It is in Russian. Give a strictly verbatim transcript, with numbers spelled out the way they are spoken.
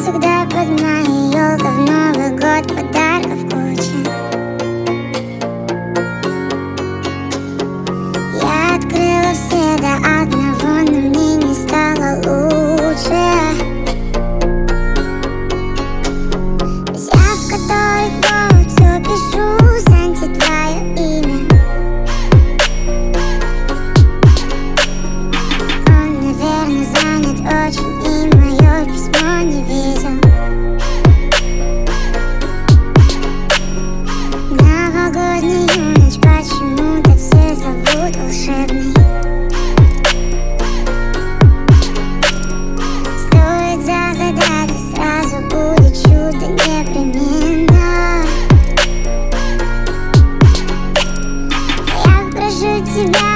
всегда под моей елкой в Новый год, подарков куча. Я открыла все до одного, но мне не стало лучше. Я в который год все пишу, Санте, твое имя. Он, наверное, занят очень и мое письмо не видел. Новогоднюю ночь почему-то все зовут волшебной. Стоит загадать, и сразу будет чудо непременно. Я прошу тебя